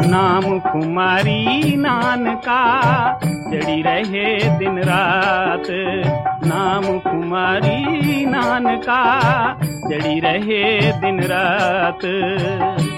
नाम कुमारी नान का जड़ी रहे दिन रात। नाम कुमारी नान का जड़ी रहे दिन रात।